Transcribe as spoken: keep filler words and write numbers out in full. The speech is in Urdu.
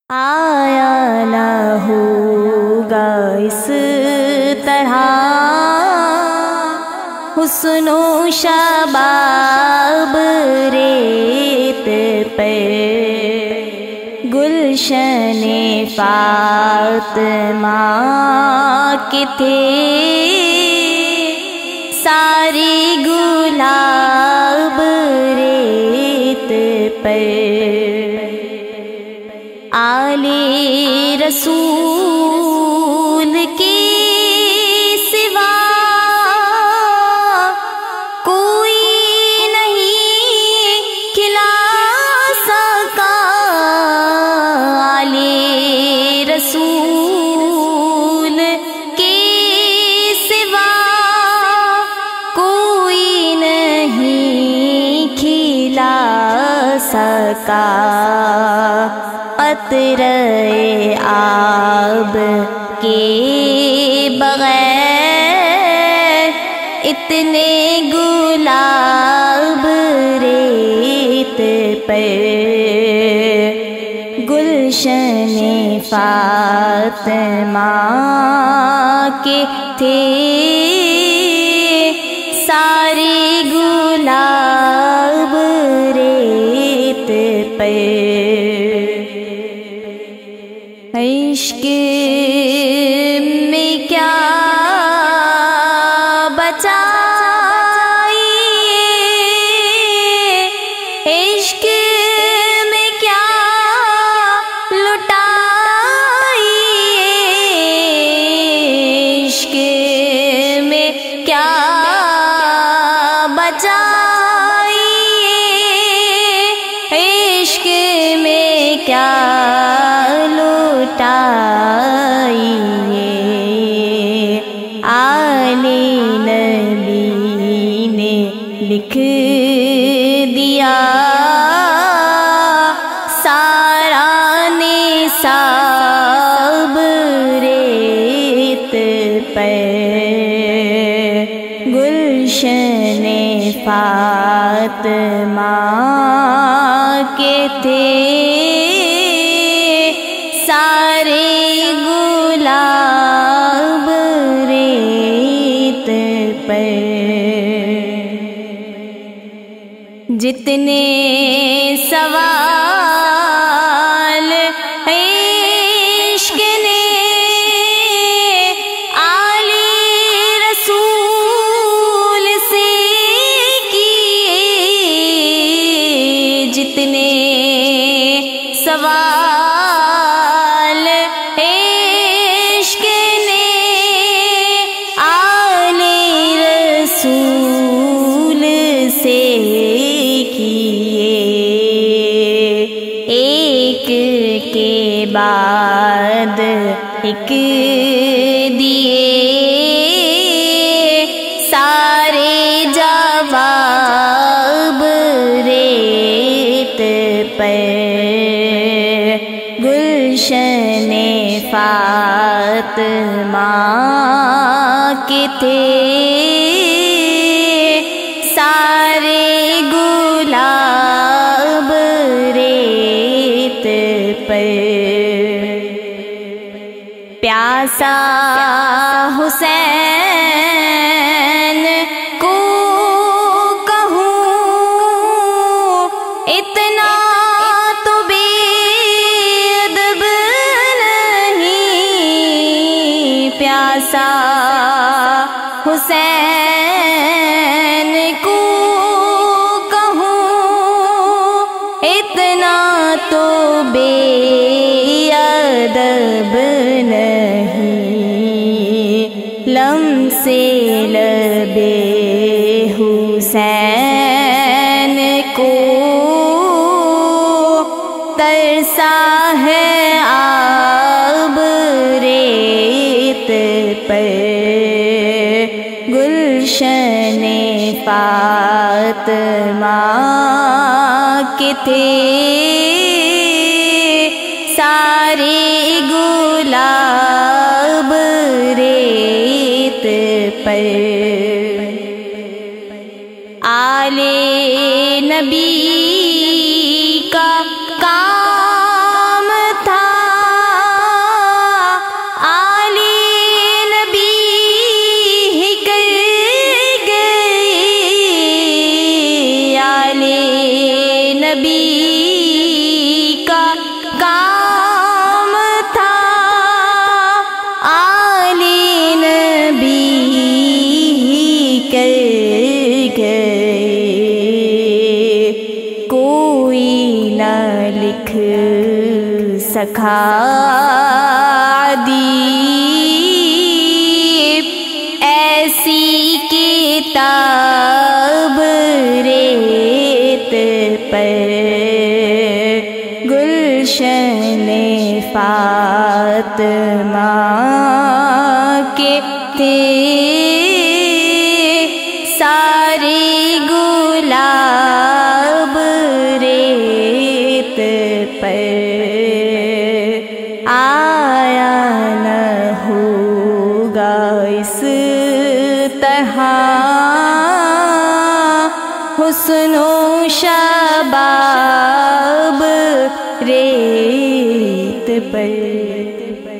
آیا نہ ہوگا اس طرح حسن و شباب ریت پہ، گلشن فاطمہ کے تھے ساری گلاب ریت پہ، آلِ رسول کی سوا کوئی نہیں کھلا سکا، آلِ رسول کی سوا کوئی نہیں کھلا سکا، قطرے آب کے بغیر اتنے گلاب ریت پہ، گلشن فاطمہ کے تھے سارے گلاب ریت پہ، عشق میں کیا بچائیے، عشق میں کیا لٹائیے، عشق میں کیا بچائیے، عشق میں کیا لٹائیے، آلِ نبی نے لکھ دیا سارا نصاب ریت پہ، گلشن فاطمہ کے تھے سارے گلاب ریت پہ، جتنے سوال عشق نے آلِ رسول سے کیے، جتنے سوال عشق نے آلِ رسول سے کیے، ایک کے بعد ایک دیے سارے جواب ریت پہ، گلشن فاطمہ کے تھے سارے گلاب ریت پہ، پیاسا حسین کو کہوں اتنا تو بے ادب نہیں، پیاسا حسین کو کہوں اتنا تو بے ادب نہیں، لمس لبِ حسین کو ترسا ہے آب ریت پہ، گلشن فاطمہ کے تھے سارے گلاب ریت پہ، آلِ نبی کا کام تھا سکھا دی ایسی کتاب ریت پر گلشن فاطمہ کے تھے سارے گلاب ریت پر آیا نہ ہوگا اس طرح حسن و شباب ریت پر